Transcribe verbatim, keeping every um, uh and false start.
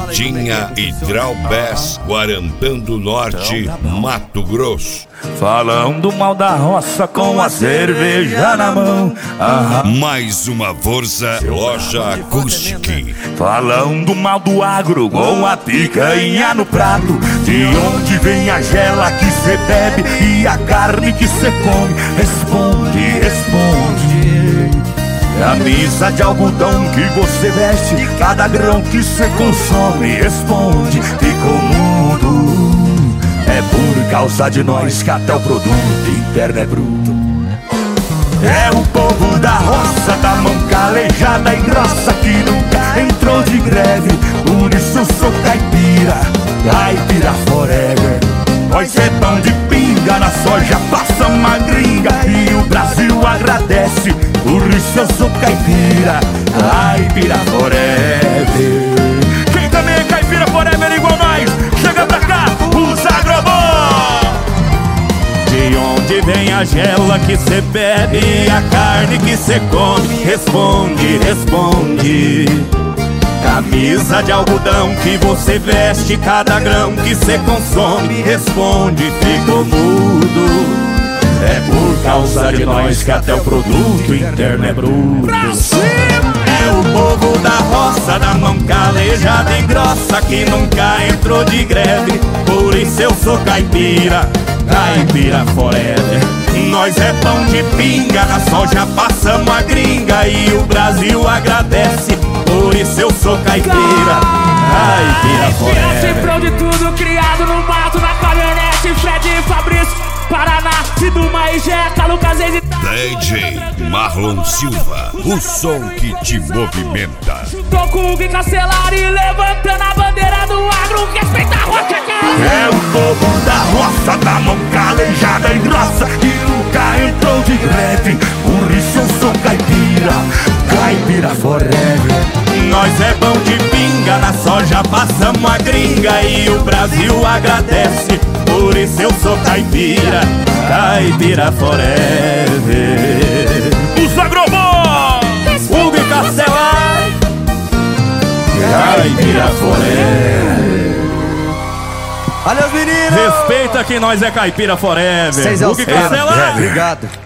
Tinha Hidralbés, Guarantã do Norte, Mato Grosso. Falando mal da roça com a cerveja na mão. Ah, Mais uma força, Loja Acústica. falando mal do agro com a picanha no prato. De onde vem a gela que cê bebe e a carne que cê come? Responde, responde. Camisa de algodão que você veste, cada grão que cê consome. Responde, ficou mudo. É por causa de nós que até o produto interno é bruto. É o povo da roça, da mão calejada e grossa, que nunca entrou de greve. Por isso eu sou caipira, caipira forever. Nós é pão de pinga, na soja passa uma gringa e o Brasil agradece. Por isso eu sou caipira, caipira forever. Quem também é caipira forever igual nós, chega pra cá, os agrobom. De onde vem a gela que cê bebe e a carne que cê come? Responde, responde. Camisa de algodão que você veste, cada grão que cê consome. Responde, ficou mudo. É por causa de nós que até o produto interno é bruto. É o povo da roça, da mão calejada e grossa, que nunca entrou de greve. Por isso eu sou caipira, caipira forever. Nós é pão de pinga, na soja passamos a gringa e o Brasil agradece. Por isso eu sou caipira, caipira forever. Cifrão de tudo, criado no mato, na caminhonete, Fred e Fabrício, Paraná, Siduma e Jeca, Lucas e D J Marlon Silva, o som que te movimenta. Tô com o Gui Castellari, levantando a bandeira do agro, respeita a rocha. É o povo da roça, da mão calejada e grossa, que nunca entrou de greve. Por isso eu sou caipira, caipira forever. Nós é pão de pinga, na soja passamos a gringa e o Brasil agradece. Por isso eu sou caipira, caipira forever. Os agrobom, Hugo e Castellari, caipira forever. Valeu, meninos! Respeita que nós é caipira forever. Seis ao Hugo e sete. Castellari. Obrigado.